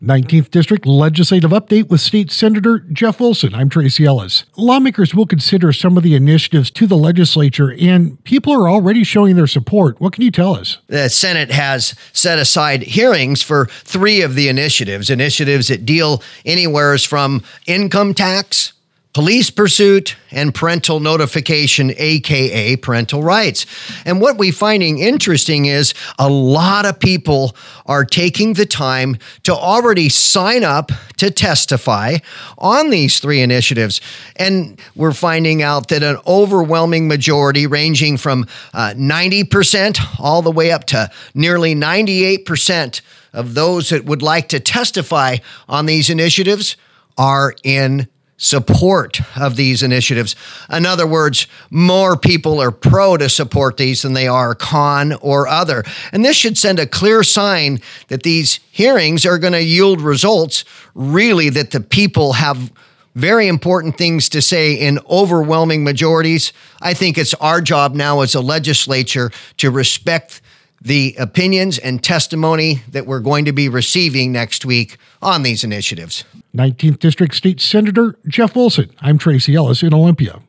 19th District Legislative Update with State Senator Jeff Wilson. I'm Tracy Ellis. Lawmakers will consider some of the initiatives to the legislature, and people are already showing their support. What can you tell us? The Senate has set aside hearings for 3 of the initiatives that deal anywhere from income tax, police pursuit, and parental notification, aka parental rights. And what we're finding interesting is a lot of people are taking the time to already sign up to testify on these 3 initiatives. And we're finding out that an overwhelming majority, ranging from 90% all the way up to nearly 98% of those that would like to testify on these initiatives are in support of these initiatives. In other words, more people are pro to support these than they are con or other. And this should send a clear sign that these hearings are going to yield results, really, that the people have very important things to say in overwhelming majorities. I think it's our job now as a legislature to respect the opinions and testimony that we're going to be receiving next week on these initiatives. 19th District State Senator Jeff Wilson. I'm Tracy Ellis in Olympia.